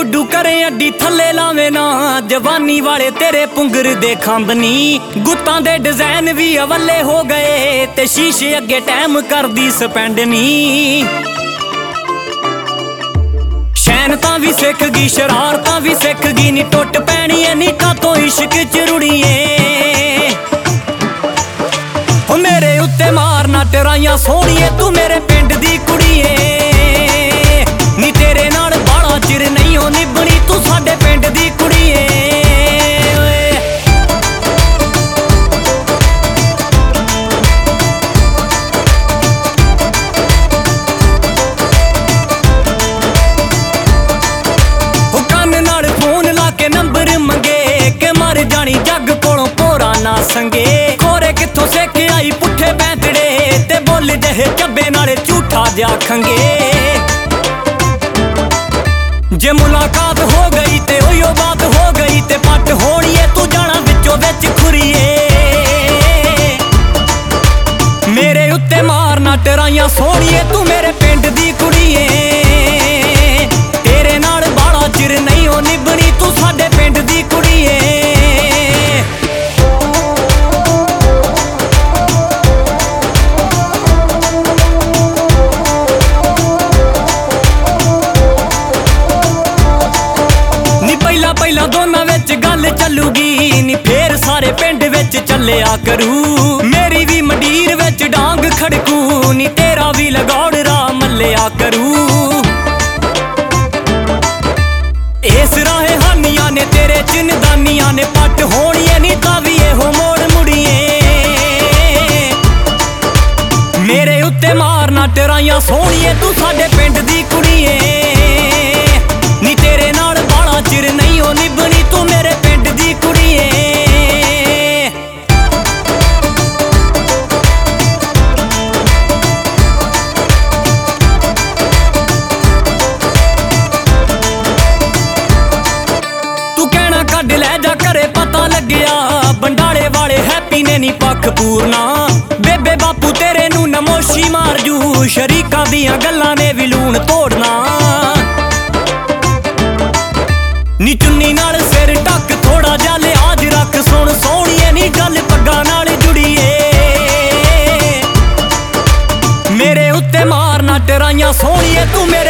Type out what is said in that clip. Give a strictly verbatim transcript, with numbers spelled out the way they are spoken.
गुड्डू करे अड्डी थले लावे ना जवानी वाले तेरे पुंगर दे खंब नी गुत्तां दे डिजाइन भी अवले हो गए ते शीशे अगे टाइम करदी स्पेंड नी शैनतां भी सिख गई शरारतां भी सिख गई नी टुट पैनी ऐ नी कातों इश्क च रुड़िए ओ मेरे उत्ते मारना टराइयां सोहणिए तू मेरे पिंड दी कुड़िए नी तेरे नाल बाला चिर नहीं हो निभनी तू साडे पिंड दी कुड़िए कन्न नाल फोन ला के नंबर मंगे के मर जानी जग कोलों भोरा ना संगे खोरे कित्थों सिख आई पुट्ठे पैंतड़े ते बोल जहे चब्बे नाले झूठा जा खंगे जे मुलाकात हो गई ते ओयो बात हो गई ते पट होणीए तू जाना विचों विच खुरीए मेरे उत्ते मारना टराइयां सोहणीए तू मेरे पिंड दी कुड़ीए तेरे नाल बाला चिर नहीं हो निभनी तू साडे पिंड दी कुड़ीए पहला दोनां विच गल चलूगी नी फेर सारे पिंड विच चलिया करू मेरी भी मंडीर विच डांग खड़कू नी तेरा भी लगौड़रा मल्लिया करू इस राहे हानियां ने तेरे चिन्नदानियां ने पट होणीए नी तावी एहो मोड़ मुड़िए मेरे उत्ते मारना टराइयां सोहणीए तू साडे पिंड दी कुड़ीए नी तेरे नाल बाला चिर नहीं हो निभनी तू मेरे पिंड दी कुड़ीए तू कहना कड लै जा घरे पता लग्या बंडाले वाले हैप्पी ने नी पख पूरना बेबे बापू तेरे नू नमोशी मार जू शरीकां दियां गल्लां ने भी लूण तोड़ना नी चुन्नी नाल सिर ढक थोड़ा जा लिहाज रख सुन सोहणीए नी गल पग्गा नाल जुड़ीए मेरे उत्ते मारना टराइयां सोहणीए तू